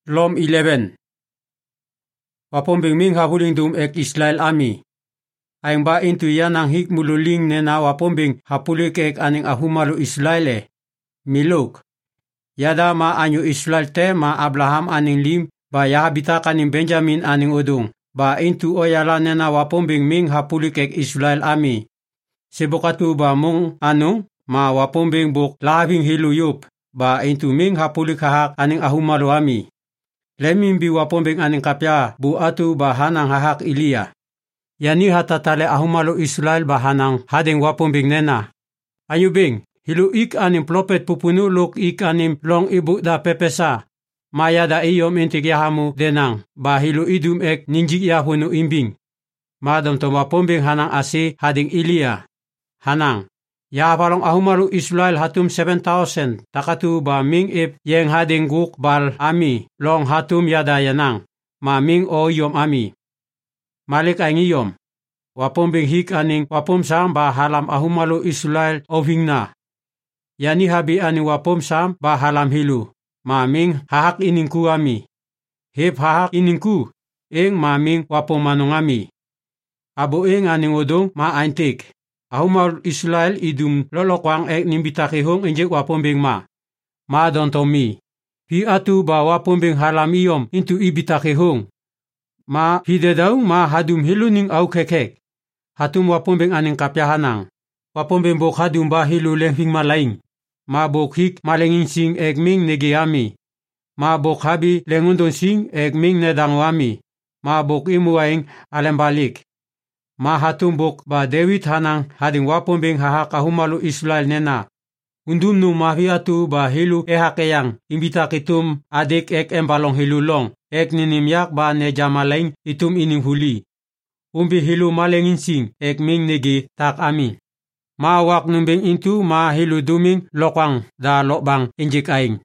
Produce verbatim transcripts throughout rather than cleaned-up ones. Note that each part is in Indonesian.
Lom eleven. Wapombing ming habuling dum ek Israel ami. Aing ba intu yan ang hik mululing nena wapombing hapulik ek aning ahumalu Israel. Miluk. Yada ma anyo Israel te ma Abraham aning lim ba yahabita kaning Benjamin aning udung. Ba intu oyala nena wapombing ming hapulik ek Israel ami. Sebukatu ba mong anong ma wapombing buk labing hiluyup. Ba intu ming hapulik hahak aning ahumalu ami. Leming bi wapombing aning kapya bu atu bahanang hahak Ilia. Yani hatatale ahumalu Israel bahanang hadeng wapombing nena. Ayubing, hilu ik aning prophet pupunuluk ik aning long ibu da pepesa. Maya da iyom intik yahamu denang, ba hilu idum ek ninjik yahunu imbing. Madam to wapombing hanang asi hadeng Ilia. Hanang. Ya balong ahumalu Israel hatum seven thousand takatu ba ming ip yeng hading guk bal ami long hatum yada yanang ma ming o yom ami. Malik ay ngiyom. Wapom bing hik aning wapom sam ba halam ahumalu Israel oving na. Yani habi aning wapom sam ba halam hilu. Ma ming hahak iningku ami. Hip hahak iningku ing ma ming wapom manong ami. Abo ing aning udong ma antik. Ahumal Israel idum lolokwang ek nimbitakihong injek wapombing ma. Ma don tomi. Hi atu ba wapombing halam iyom intu ibitakihong. Ma hidedaw ma hadum hiluning au kekek. Hatum wapombing aning kapyahanang. Wapombing bok hadum ba hilu lenghing malaing. Ma bok hik malengin sing ek ming negiami. Ma bok habi lengundon sing ek ming nedangwami. Ma bok imuaing alembalik. Ma hatumbok ba David hanang hading wapombing hahak ahumalu Israel nena. Undum nu mahiatu ba hilu ehakeyang imbita kitum adik ek embalong hilulong ek ninimyak ba ne jamalaing itum ining huli. Umbi hilu malengin sing ek ming negi tak ami. Ma wak numbing intu ma hilu duming lokwang da lokbang injik aing.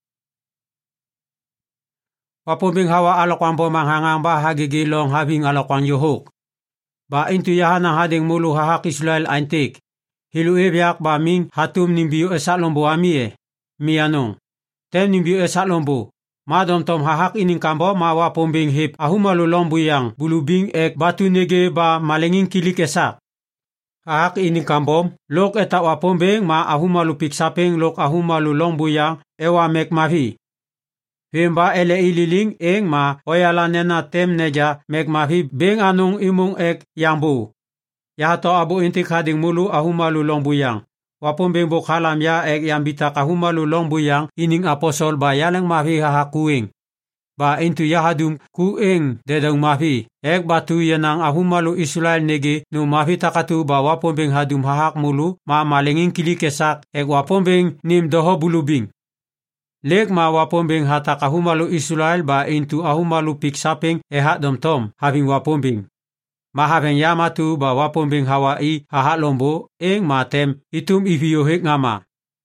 Wapombing hawa alokwang bomang hangang ba hagigilong habing alokwang yuhuk. Ba intu yahan ang hading mulu hahak Israel antik. Hilu ebyak ba ming hatum nimbiyo esak lombo ami e. Mianong. Tem nimbiyo esak lombo. Madom tom hahak ining kambo ma wapombing hip ahumalu lombo yang bulubing ek batu nege ba malenging kilik esak. Hahak ining kambo lok etak wapombing ma ahumalu piksapeng lok ahumalu lombo yang ewa mek mavi. Himba ele ililing eng ma oyala nena tem neja mek mahi beng anong imong ek yangbu. Yahato abu intik hading mulu ahumalu longbuyang. Wapong beng bok halam ya ek yang bita kahumalu longbuyang ining aposol ba yalang mahi hahakuing. Ba intu yahadum kueng dedang mahi. Ek batu yanang ahumalu Israel nege nu mahi takatu ba wapong beng hadum hahak mulu ma malenging kilikesak ek wapong beng nim doho bulubing. Lek ma wapombing hatak ahumalu Israel ba intu ahumalu piksaping ehat domtom having wapombing. Ma having yamatu ba wapombing Hawaii hahat lombo eng matem itum iviyohik ngama.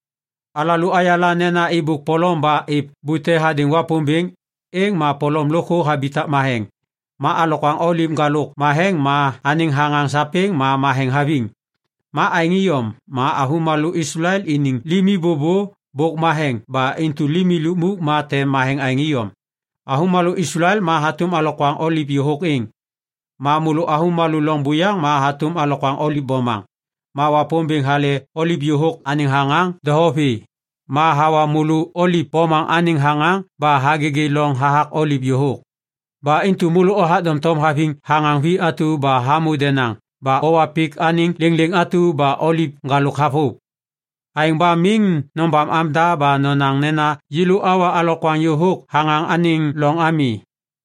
Alalu ayala nena ibuk polom ba ip bute hading wapombing eng ma polom loko habitat maheng. Ma alokwang olim galok maheng ma aning hangang saping ma maheng having. Ma aingiyom ma ahumalu Israel ining limi bobo bok maheng ba intu limi lumuk ma tem maheng aingiyom. Ahumalu Israel ma hatum alokwang olip yuhok ing. Ma mulu ahumalu longbuyang ma hatum alokwang olip bomang. Ma wapombing hale olip yuhok aning hangang dahopi. Ma hawa mulu olip bomang aning hangang ba hagigi long hahak olip yuhok. Ba intu mulu ohat dom tom having hangang vi atu ba hamu denang. Ba owapik aning lingling atu ba olip ngaluk hapuk. Aing ba ming nombam amda ba nonang nena yilu awa alokwang yuhuk hangang aning long ami.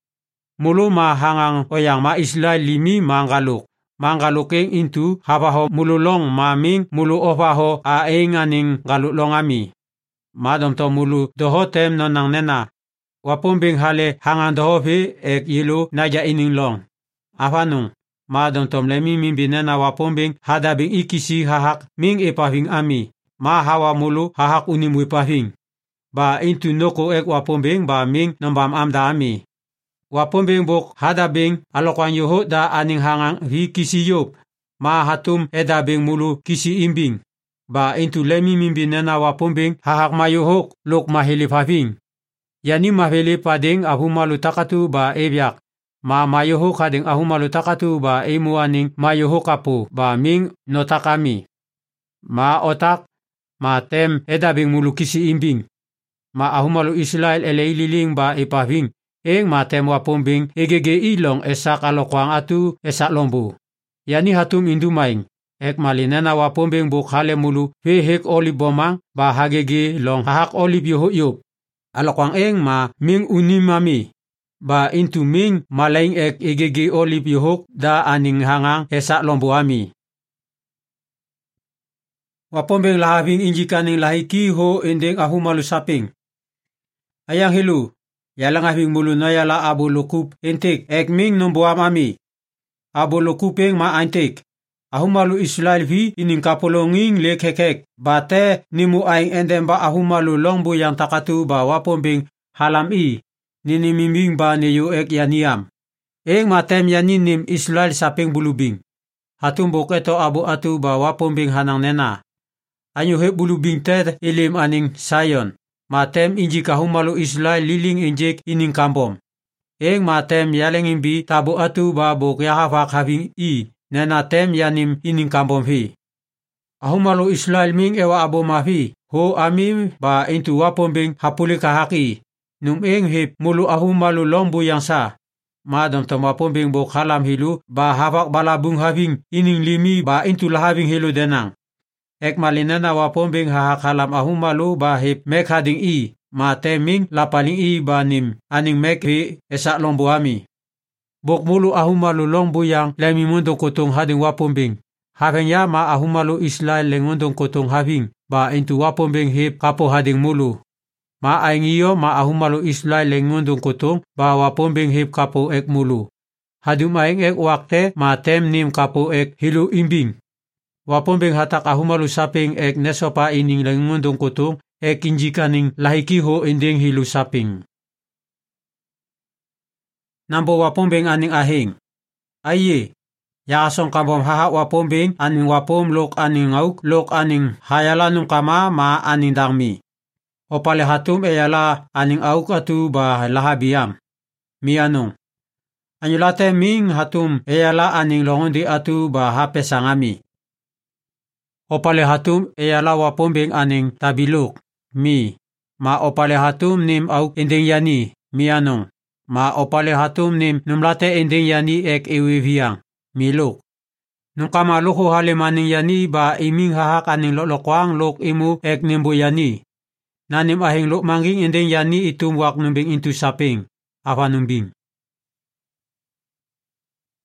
Mulu ma hangang oyang ma Israel limi manggaluk. Manggaluking intu habaho mulu long ma ming mulu obaho aing aning galuk long ami. Madom to mulu doho tem nonang nena. Wapombing hale hangang doho fi ek yilu naja ining long. Afanung. Madom tom lemi mimbi nena wapombing hadabing ikisi hahak ming ipaving ami. Ma hawa mulu hahak unimui pahing. Ba intu noko ek wapombing ba ming nombam amda ami. Wapombing bok hadabing alokwang yuho da aning hangang hi kisi yop. Ma hatum edabing mulu kisi imbing. Ba intu lemi mimbi nena wapombing hahak mayuhok lok mahilip having. Yani mahveli pading ahumalu takatu ba ebyak. Ma mayoho kading ahumalu takatu ba emuaning mayoho kapu ba ming notakami. Ma otak ma tem edabing mulukisi imbing. Ma ahumalu Israel eleililing ba ipaving. Eng ma tem wapombing egege ilong esak alokwang atu esak lombu. Yani hatum indumaing. Ek malinena wapombing buk hale mulu fehek olib bomang ba hagege long hahak olib yoho yop. Alokwang eng ma ming unimami. Ba intu ming malaing ek egege olib yohok da aning hangang esak lombu ami. Wapombing lahaving injikaning lahiki ho endeng ahumalu saping. Ayang hilu, yalang having mulu nayala abo lokup entek ek ming nomboam ami. Abo lokupeng ma antek. Ahumalu Israel vi ining kapolonging lekhekek. Bate nimu aing endem ba ahumalu longbu yang takatu ba wapombing halam i. Ninimimbing ba neyo ek yaniam. Eng matem yaninim Israel saping bulubing. Hatumbok eto abo atu ba wapombing hanang nena. Anyo he bulubing ter ilim aning sayon. Matem inji kahumalu Israel liling injek ining kambom. Eng matem yaleng imbi tabo atu ba bok yahafak having i. Nena tem yanim ining kambom hi. Ahumalu Israel ming ewa abo mafi. Ho amim ba intu wapombing hapuli kahaki. Num eng hip mulu ahumalu lombu yang sa. Madam tom wapombing bok halam hilu ba havak balabung having ining limi ba intu lahaving hilu denang. Ek malinena wapombing hahak halam ahumalu ba hip mek hading i. Ma teming lapaling i ba nim aning mek hi esak lombu ami. Bok mulu ahumalu lombu yang lemi mundong kotong hading wapombing. Having ya ma ahumalu Israel leng mundong kotong having ba intu wapombing hip kapo hading mulu. Ma aing iyo ma ahumalu Israel leng mundong kotong ba wapombing hip kapo ek mulu. Hadum aing ek wakte ma tem nim kapo ek hilu imbing. Wapombing hatak ahumalu saping ek nesopa ining leng mundong kotong ek injikaning lahikiho inding hilu saping. Nambo wapombing aning ahing. Aye. Yakasong kambom haha wapombing aning wapom lok aning ngauk lok aning hayalanong kama ma aning dangmi. Opale hatum eyala aning auk atu ba lahabiyam. Mianong. Anyulate ming hatum eyala aning longondi atu ba hapesangami. Opale hatum eyala wapombing aning tabilok. Mi. Ma opale hatum nim auk inding yani. Mianong. Ma opale hatum nim numlate ending yani ek iwiviang. Milok. Nung kamaluko halimaning yani ba iming hahak aning lolokwang lok imu ek nimbo yani. Nanim ahing lok manging ending yani itumwak numbing intu saping. Apa numbing.